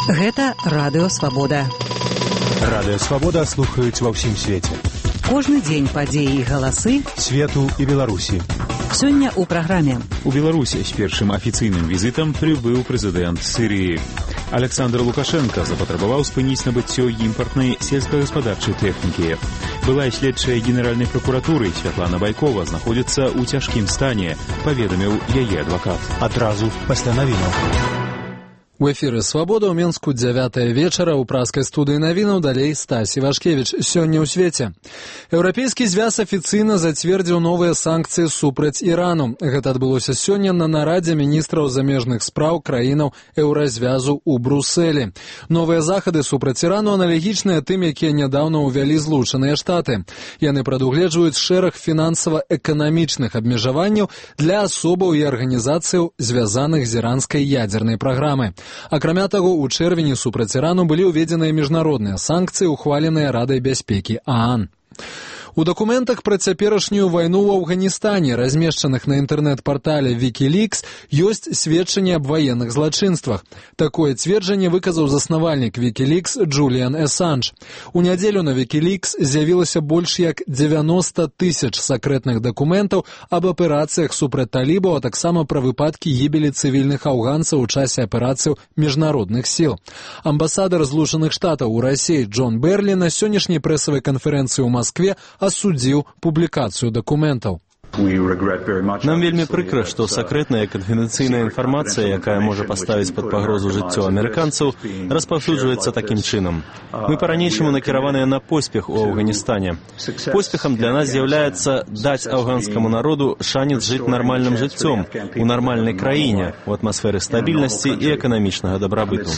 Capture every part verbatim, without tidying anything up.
Гэта Радыё Свабода. Радыё Свабода слухаюць ва ўсім свеце. Кожны дзень падзеі і галасы свету і Беларусі. Сёння ў праграме. У Беларусі з першым афіцыйным візітам прыбыў прэзідэнт Сірыі. Александр Лукашенко запатрабаваў спыніць набыццё імпартнай сельскагаспадарчай тэхнікі. Былая следчая генеральнай пракуратуры Святлана Байкова знаходзіцца ў цяжкім стане, паведаміў яе адвакат. Адразу пасля навінаў. У эфіры «Свабода» ў Менску дзявятая вечара, ў праскай студыі навінаў далей Стась Івашкевіч. Сёння ў свеце. Еўрапейскі звяз афіцыйна зацвердзіў новыя санкцыі супраць Ірану. Гэта адбылося сёння на нарадзе міністраў замежных спраў краінаў Еўразвязу ў Брусэлі. Новыя захады супраць Ірану аналагічныя тым, якія нядаўна ўвялі Злучаныя Штаты. Яны прадугледжваюць шэраг фінансава-эканамічных абмежаванняў для асобаў і арганізацыяў, звязаных з іранскай ядзернай праграмай. Акрамя таго, у чэрвені супраць Ірану былі ўведзеныя міжнародныя санкцыі, ухваленыя Радай бяспекі ААН. У дакументах пра цяперашнюю вайну ў Афганістане, размешчаных на інтэрнэт-партале Wikileaks, ёсць сведчанні аб ваенных злачынствах. Такое цверджанне выказаў заснавальнік Wikileaks Джуліан Эсанж. У нядзелю на Wikileaks з'явілася больш як дзевяноста тысяч сакрэтных дакументаў аб аперацыях супраць талібаў, а таксама пра выпадкі гібелі цывільных афганцаў у часе аперацыяў міжнародных сіл. Амбасадар Злучаных Штатаў у Расіі Джон Берлі на сённяшняй прэсавай канферэнцыі ў Маскве асудзіў публікацыю дакументаў. Нам вельмі прыкра, што сакрэтная канфідэнцыйная інфармацыя, якая можа паставіць пад пагрозу жыццё амерыканцаў, распаўсюджваецца такім чынам. Мы па-ранейшаму накіраваныя на поспех у Афганістане. Поспехам для нас з'яўляецца даць афганскаму народу шанец жыць нармальным жыццём у нармальнай краіне, у атмасферы стабільнасці і эканамічнага дабрабыту.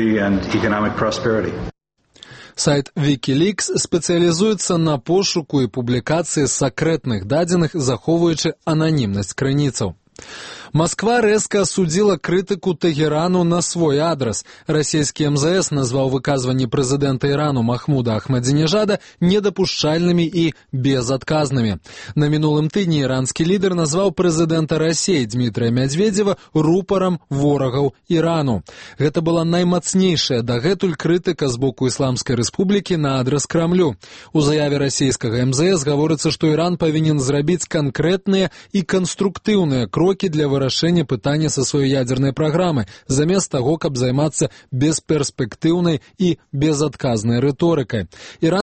Сайт Wikileaks спецыялізуецца на пошуку і публікацыі сакрэтных дадзеных, захоўваючы ананімнасць крыніцаў. Масква рэзка асудзіла крытыку Тэгерану на свой адрас. Расійскі эм зэ эс назваў выказванні прэзідэнта Ірану Махмуда Ахмадзінежада недапушчальнымі і безадказнымі. На мінулым тыдні іранскі лідар назваў прэзідэнта Расіі Дмітрыя Мядзведзева рупарам ворагаў Ірану. Гэта была наймацнейшая дагэтуль крытыка з боку Ісламскай рэспублікі на адрас Крамлю. У заяве расійскага эм зэ эс гаворыцца, што Іран павінен зрабіць канкрэтныя і канструктыўныя крокі для вырашэння пытання са сваёй ядзернай праграмы, замест таго, каб займацца бесперспектыўнай і безадказнай рыторыкай.